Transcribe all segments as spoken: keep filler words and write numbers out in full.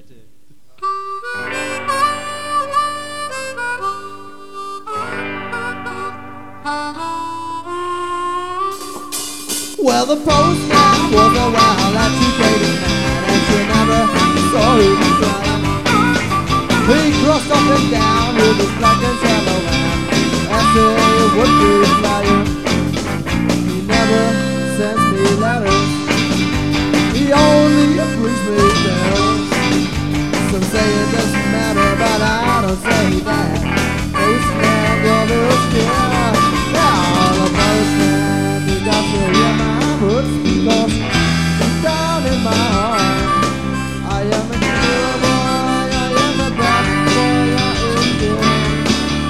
Well, the postman was a wild, agitated man, and she never saw him cry. He crossed up and down with his black and yellow hand, and said he would be flying. He never sends me letters, he only brings me bills. Some say it doesn't matter, but I don't say that. Postman, you're the skin. Now the postman, he got to hear my words, because deep down in my heart I am a good boy, I am a bad boy, I am good.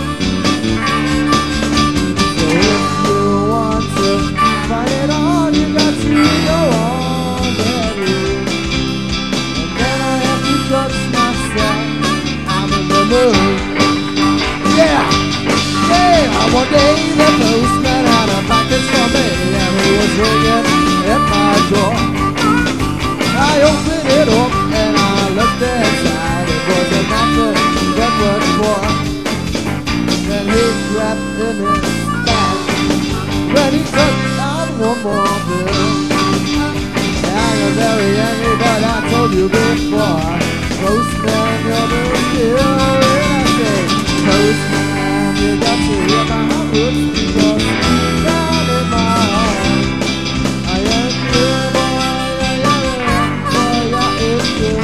So if you want to find it all, you got to go on that route. And then I have to judge myself, I'm in the mood. Yeah, yeah, one day the postman had a package for me, and he was ringing at my door. I opened it up and I looked inside. It was a mattress that was for. Then he grabbed in his bag when he took out one more bill. I am very angry, but I told you before, postman, you're the still. And I say, postman, you got to hear my roots, because down in my heart I am your boy, I am your boy, I am your.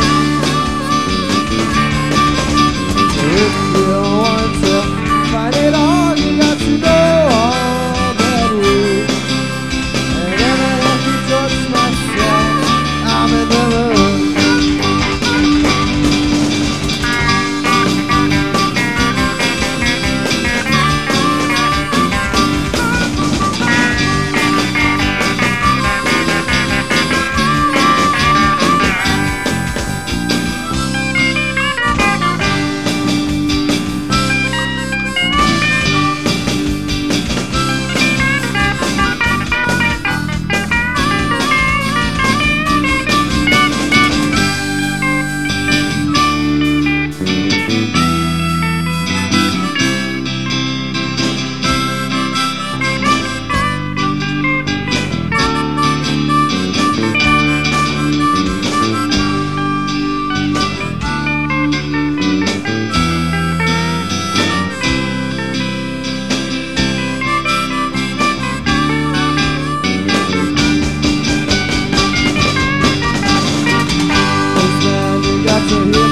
If you want to find it all, you got to go on that route. And then I have to judge myself, I'm in the mood. To hear